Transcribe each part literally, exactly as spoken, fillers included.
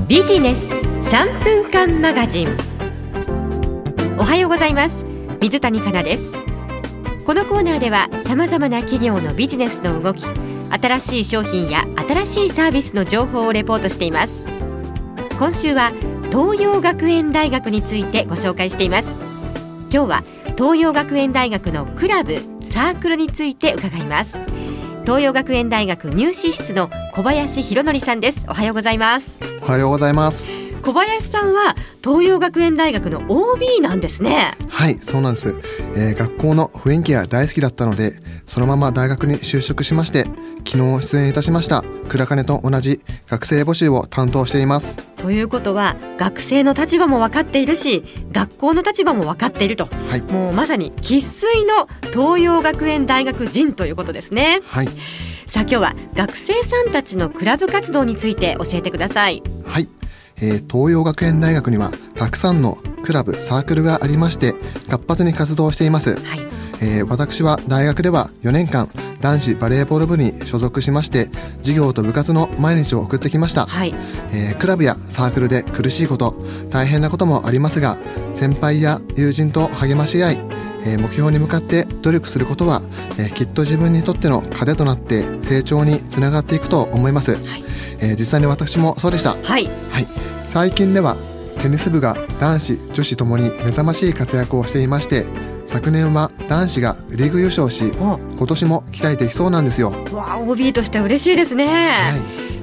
ビジネスさんぷんかんマガジン。おはようございます。水谷香奈です。このコーナーではさまざまな企業のビジネスの動き、新しい商品や新しいサービスの情報をレポートしています。今週は東洋学園大学についてご紹介しています。今日は東洋学園大学のクラブサークルについて伺います。東洋学園大学入試室の小林博則さんです。おはようございます。 おはようございます。 小林さんは東洋学園大学の オービー なんですね。 はい、そうなんです、えー、学校の雰囲気が大好きだったので、そのまま大学に就職しまして、昨日出演いたしました倉金と同じ学生募集を担当しています。 ということは学生の立場も分かっているし、学校の立場も分かっていると、はい、もうまさに生粋の東洋学園大学人ということですね。 はい。 さあ今日は学生さんたちのクラブ活動について教えてください。 はい、えー、東洋学園大学にはたくさんのクラブサークルがありまして、活発に活動しています。はい。えー、私は大学ではよねんかん男子バレーボール部に所属しまして、授業と部活の毎日を送ってきました。はい。えー、クラブやサークルで苦しいこと、大変なこともありますが、先輩や友人と励まし合い、えー、目標に向かって努力することは、えー、きっと自分にとっての糧となって成長につながっていくと思います。はい。えー、実際に私もそうでした。はい。はい。最近ではテニス部が男子女子ともに目覚ましい活躍をしていまして、昨年は男子がリーグ優勝し、今年も期待できそうなんですよ。 わあ、オービー としては嬉しいですね。はい。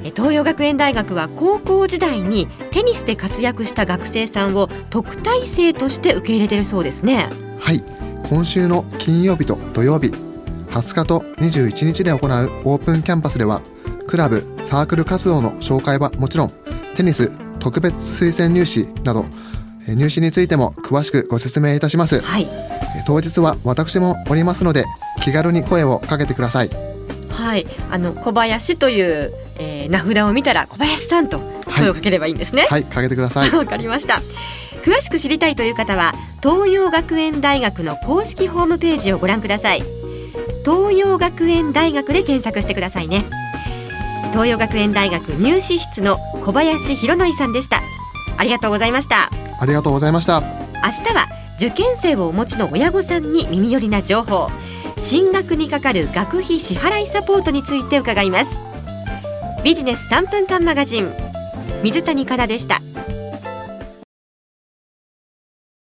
東洋学園大学は高校時代にテニスで活躍した学生さんを特待生として受け入れているそうですね。 はい。今週の金曜日と土曜日、はつかとにじゅういちにちで行うオープンキャンパスでは、クラブサークル活動の紹介はもちろん、テニス特別推薦入試など入試についても詳しくご説明いたします。はい。当日は私もおりますので、気軽に声をかけてください。はい。 あの小林という、えー、名札を見たら小林さんと声をかければいいんですね。 はい、はい、かけてください。 わかりました。詳しく知りたいという方は東洋学園大学の公式ホームページをご覧ください。東洋学園大学で検索してくださいね。東洋学園大学入試室の小林博則さんでした。ありがとうございました。 ありがとうございました。 明日は受験生をお持ちの親御さんに耳寄りな情報、進学にかかる学費支払いサポートについて伺います。ビジネスさんぷんかんマガジン、水谷香奈でした。